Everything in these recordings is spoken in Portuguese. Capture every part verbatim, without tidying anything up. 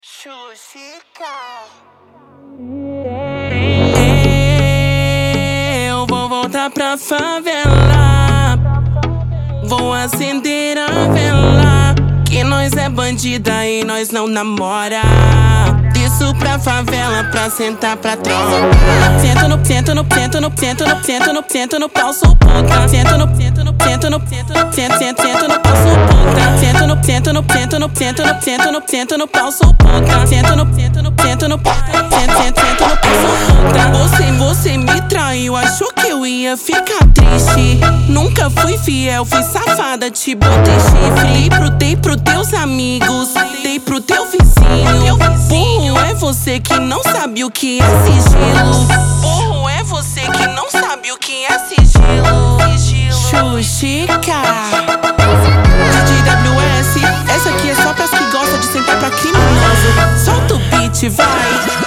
Xuxica. Eu vou voltar pra favela, vou acender a vela, que nós é bandida e nós não namora. Desço pra favela pra sentar pra tropa. Sento no, sento no, sento no, sento no, sento no, sento no pau, sou puta. Sento no, sento no, sento no, sento no, sento, sento, sento no pau, sou puta. Sento no, sento no, sento no, sento no, sento no, sento no pau, sou puta. Sento no, sento no, sento no, sento, sento, sento no pau, sou puta. Você, você me traiu, achou que eu ia ficar triste. Nunca fui fiel, fui safada, te botei chifre. Dei pro, dei pro teus amigos, dei pro teu vizinho. Burro é você que não sabe o que é sigilo. Burro é você que não sabe o que é sigilo. Xuxica. D J W S, essa aqui é só pras que gostam de sentar pra criminoso. Solta o beat, vai.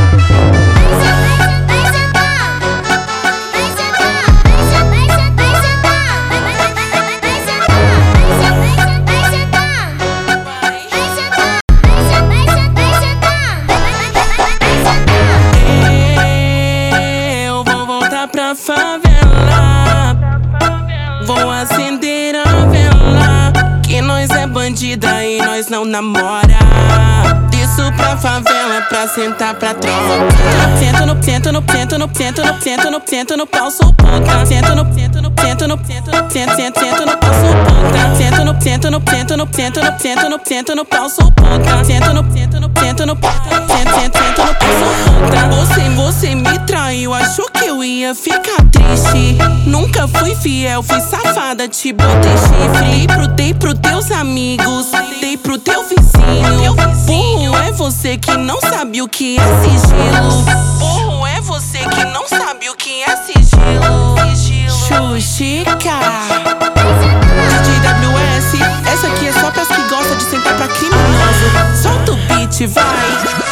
Pra favela, vou acender a vela, que nós é bandida e nós não namora. Desço pra favela pra sentar pra tropa. Sento no, sento no, sento no, sento no, sento no, sento no pau, sou puta. Sento no, sento no, sento no, sento no, sento, sento, sento no pau, sou puta. Sento no, sento no, sento no, sento no, sento no, sento no pau, sou puta. Sento no, sento no, sento no, sento, sento, sento no pau, sou puta. Você, você me traiu, achou que eu ia ficar triste. Nunca fui fiel, fui safada, te botei chifre. Dei pro, dei pro teus amigos, dei pro teu vizinho. Burro é você que não sabe o que é sigilo. Burro é você que não sabe o que é sigilo. Xuxica. D J W S, essa aqui é só pras que gostam de sentar pra criminoso. Solta o beat, vai.